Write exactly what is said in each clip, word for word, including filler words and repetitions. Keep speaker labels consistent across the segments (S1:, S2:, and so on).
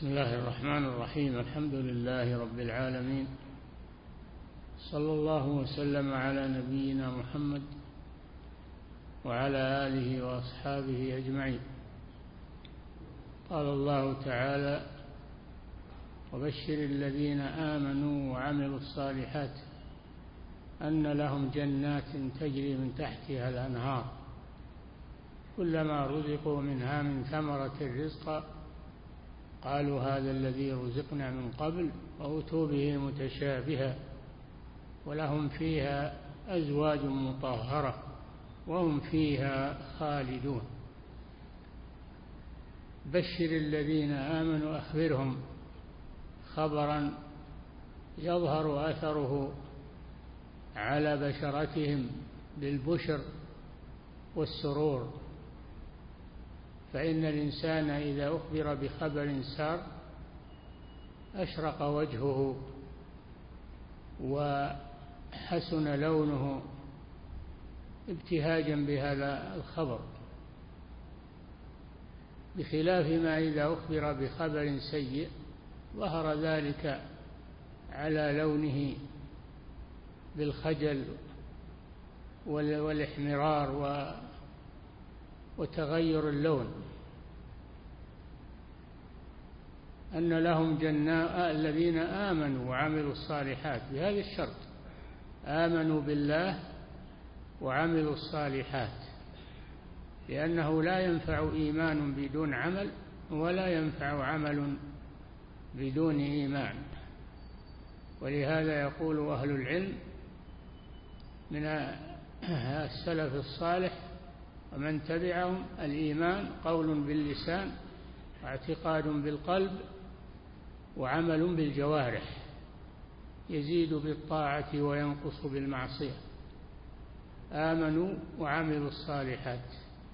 S1: بسم الله الرحمن الرحيم. الحمد لله رب العالمين، صلى الله وسلم على نبينا محمد وعلى آله وأصحابه أجمعين. قال الله تعالى: وبشر الذين آمنوا وعملوا الصالحات أن لهم جنات تجري من تحتها الأنهار كلما رزقوا منها من ثمرة الرزق قالوا هذا الذي رزقنا من قبل وأتوا به متشابها ولهم فيها أزواج مطهرة وهم فيها خالدون. بشر الذين آمنوا، أخبرهم خبرا يظهر أثره على بشرتهم بالبشر والسرور، فإن الإنسان إذا أخبر بخبر سار أشرق وجهه وحسن لونه ابتهاجا بهذا الخبر، بخلاف ما إذا أخبر بخبر سيء ظهر ذلك على لونه بالخجل والاحمرار وتغير اللون. أن لهم جنات الذين آمنوا وعملوا الصالحات، بهذا الشرط: آمنوا بالله وعملوا الصالحات، لأنه لا ينفع إيمان بدون عمل ولا ينفع عمل بدون إيمان. ولهذا يقول أهل العلم من السلف الصالح ومن تبعهم: الإيمان قول باللسان واعتقاد بالقلب وعمل بالجوارح، يزيد بالطاعة وينقص بالمعصية. آمنوا وعملوا الصالحات،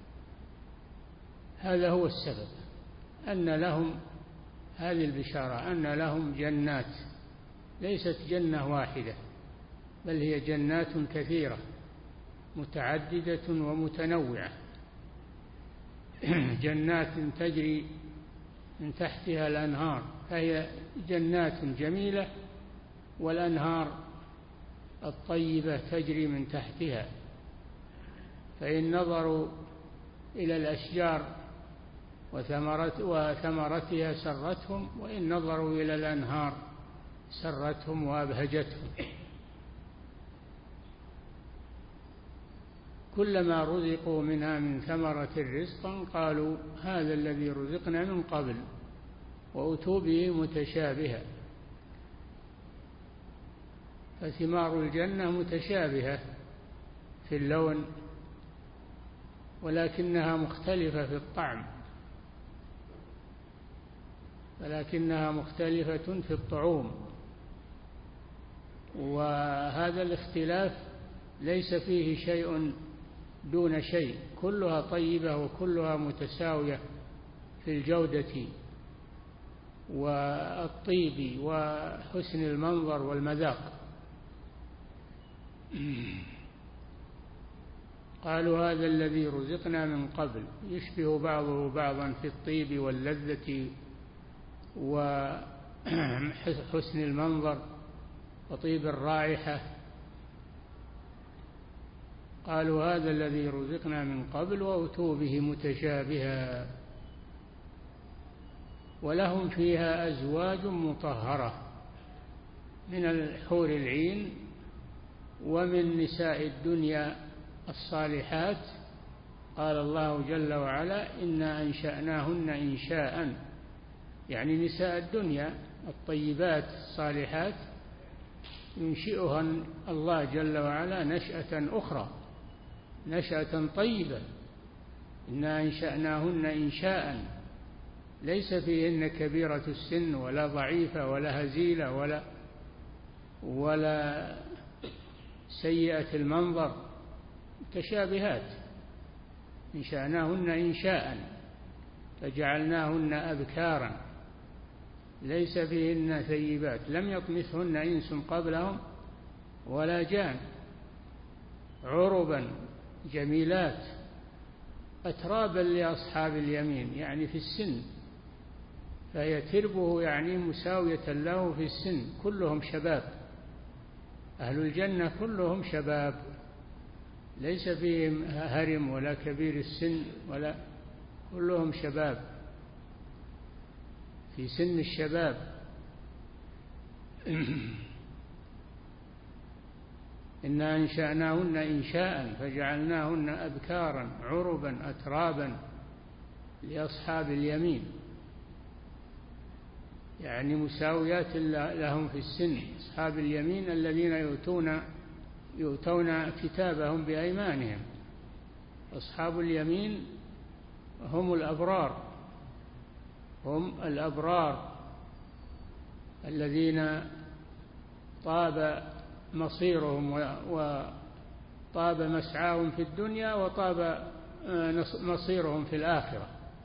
S1: هذا هو السبب أن لهم هذه البشارة، أن لهم جنات، ليست جنة واحدة بل هي جنات كثيرة متعددة ومتنوعة. جنات تجري من تحتها الأنهار، فهي جنات جميلة والأنهار الطيبة تجري من تحتها، فإن نظروا إلى الأشجار وثمرتها سرتهم، وإن نظروا إلى الأنهار سرتهم وأبهجتهم. كلما رزقوا منها من ثمرة رزقا قالوا هذا الذي رزقنا من قبل وأتوا به متشابها. فثمار الجنة متشابهة في اللون ولكنها مختلفة في الطعم، ولكنها مختلفة في الطعوم، وهذا الاختلاف ليس فيه شيء دون شيء، كلها طيبة وكلها متساوية في الجودة والطيب وحسن المنظر والمذاق. قالوا هذا الذي رزقنا من قبل، يشبه بعضه بعضا في الطيب واللذة وحسن المنظر وطيب الرائحة. قالوا هذا الذي رزقنا من قبل وأتوا به متشابها ولهم فيها أزواج مطهرة من الحور العين ومن نساء الدنيا الصالحات. قال الله جل وعلا: إنا أنشأناهن إنشاء، يعني نساء الدنيا الطيبات الصالحات ينشئهن الله جل وعلا نشأة أخرى، نشأة طيبة. إنا أنشأناهن إنشاء، ليس فيهن كبيرة السن ولا ضعيفة ولا هزيلة ولا ولا سيئة المنظر، متشابهات. انشأناهن إنشاء فجعلناهن أبكارا ليس فيهن ثيبات لم يطمثهن إنس قبلهم ولا جان، عربا جميلات أترابا لأصحاب اليمين، يعني في السن فهي تربه يعني مساوية له في السن، كلهم شباب، أهل الجنة كلهم شباب، ليس فيهم هرم ولا كبير السن، ولا كلهم شباب في سن الشباب. إنا أنشأناهن إنشاء فجعلناهن أبكارا عربا أترابا لأصحاب اليمين، يعني مساويات لهم في السن. أصحاب اليمين الذين يؤتون يؤتون كتابهم بأيمانهم، أصحاب اليمين هم الأبرار، هم الأبرار الذين طاب مصيرهم وطاب مسعاهم في الدنيا وطاب مصيرهم في الآخرة.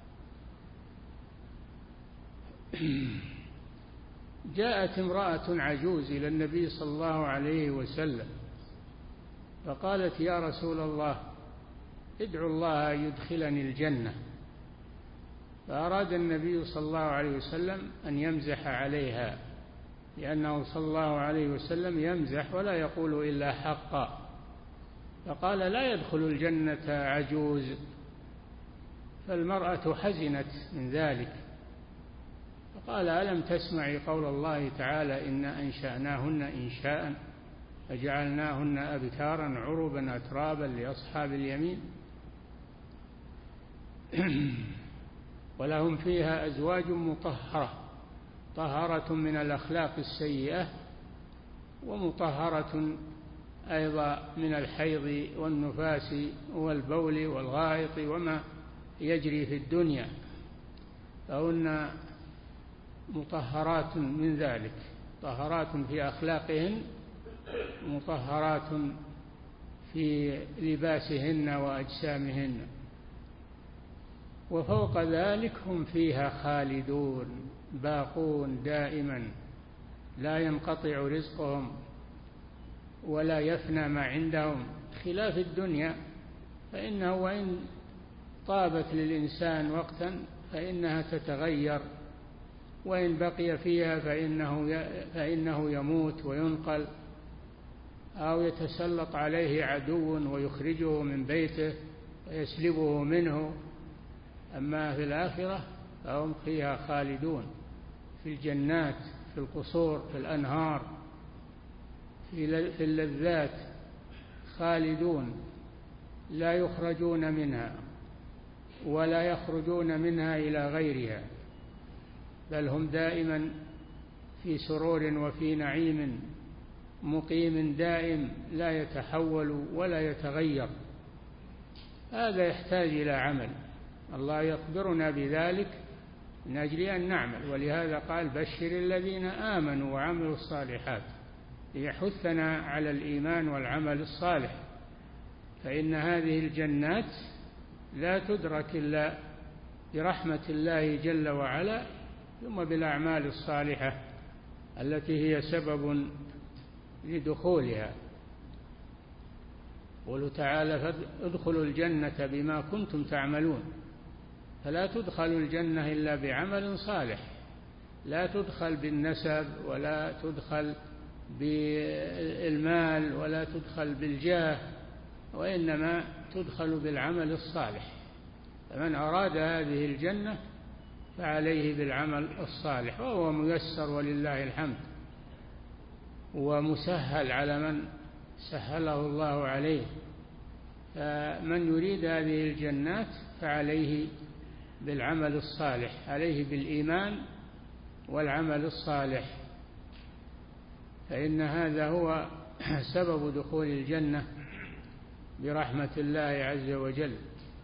S1: جاءت امرأة عجوز إلى النبي صلى الله عليه وسلم فقالت: يا رسول الله، ادعو الله يدخلني الجنة. فأراد النبي صلى الله عليه وسلم أن يمزح عليها، لأنه صلى الله عليه وسلم يمزح ولا يقول إلا حقا، فقال: لا يدخل الجنة عجوز. فالمرأة حزنت من ذلك، فقال: ألم تسمعي قول الله تعالى: إنا أنشأناهن إنشاء فجعلناهن أبكارا عربا أترابا لأصحاب اليمين ولهم فيها أزواج مطهرة، طهارة من الأخلاق السيئة ومطهرة أيضا من الحيض والنفاس والبول والغائط وما يجري في الدنيا، فهن مطهرات من ذلك، طهرات في أخلاقهن، مطهرات في لباسهن وأجسامهن، وفوق ذلك هم فيها خالدون باقون دائما، لا ينقطع رزقهم ولا يفنى ما عندهم، خلاف الدنيا فإنه وإن طابت للإنسان وقتا فإنها تتغير، وإن بقي فيها فإنه فإنه يموت وينقل أو يتسلط عليه عدو ويخرجه من بيته ويسلبه منه. أما في الآخرة فهم فيها خالدون، في الجنات، في القصور، في الأنهار، في اللذات خالدون، لا يخرجون منها ولا يخرجون منها إلى غيرها، بل هم دائما في سرور وفي نعيم مقيم دائم لا يتحول ولا يتغير. هذا يحتاج إلى عمل، الله يخبرنا بذلك من أجل أن نعمل، ولهذا قال: بشر الذين آمنوا وعملوا الصالحات، ليحثنا على الإيمان والعمل الصالح، فإن هذه الجنات لا تدرك إلا برحمة الله جل وعلا، ثم بالأعمال الصالحة التي هي سبب لدخولها. قوله تعالى: ادخلوا الجنة بما كنتم تعملون، فلا تدخل الجنة إلا بعمل صالح، لا تدخل بالنسب ولا تدخل بالمال ولا تدخل بالجاه، وإنما تدخل بالعمل الصالح. فمن أراد هذه الجنة فعليه بالعمل الصالح، وهو ميسر ولله الحمد، ومسهل على من سهله الله عليه. فمن يريد هذه الجنات فعليه بالعمل الصالح، عليه بالإيمان والعمل الصالح، فإن هذا هو سبب دخول الجنة برحمة الله عز وجل.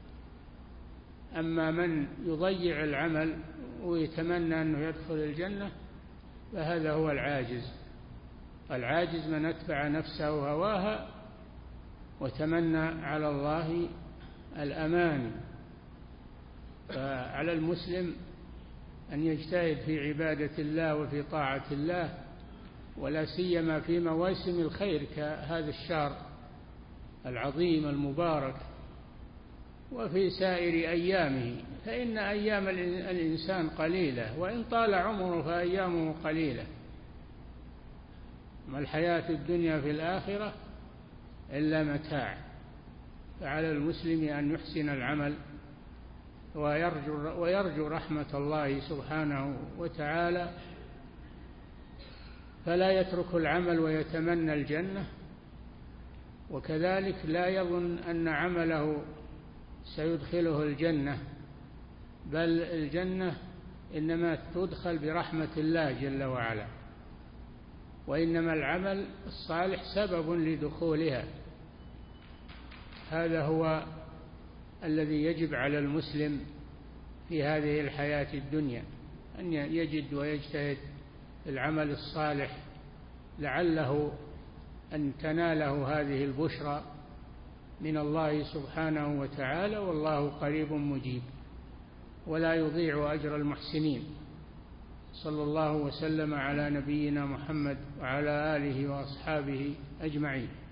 S1: أما من يضيع العمل ويتمنى أنه يدخل الجنة فهذا هو العاجز. العاجز من أتبع نفسه هواها وتمنى على الله الأمان. فعلى المسلم أن يجتهد في عبادة الله وفي طاعة الله، ولا سيما في مواسم الخير كهذا الشهر العظيم المبارك، وفي سائر أيامه، فإن أيام الإنسان قليلة، وإن طال عمره فأيامه قليلة. ما الحياة الدنيا في الآخرة إلا متاع. فعلى المسلم أن يحسن العمل ويرجو, ويرجو رحمة الله سبحانه وتعالى، فلا يترك العمل ويتمنى الجنة، وكذلك لا يظن أن عمله سيدخله الجنة، بل الجنة إنما تدخل برحمة الله جل وعلا، وإنما العمل الصالح سبب لدخولها. هذا هو الذي يجب على المسلم في هذه الحياة الدنيا، أن يجد ويجتهد العمل الصالح لعله أن تناله هذه البشرى من الله سبحانه وتعالى، والله قريب مجيب ولا يضيع أجر المحسنين. صلى الله وسلم على نبينا محمد وعلى آله وأصحابه أجمعين.